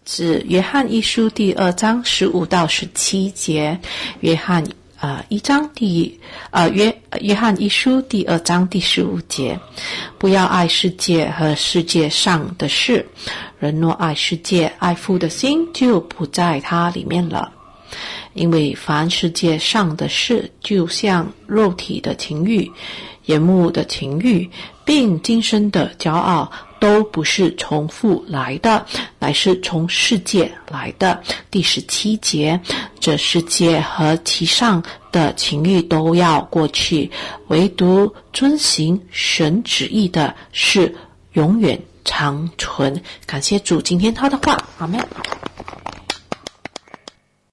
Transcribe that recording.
指约翰一书第2章15到17节，约翰一书第2章第15节，不要爱世界和世界上的事，人若爱世界，爱父的心就不在他里面了。因为凡世界上的事，就像肉体的情欲、眼目的情欲，并今生的骄傲，都不是从父来的，乃是从世界来的。第17节，这世界和其上的情欲都要过去，唯独遵行神旨意的是永远长存。感谢主今天他的话，阿们。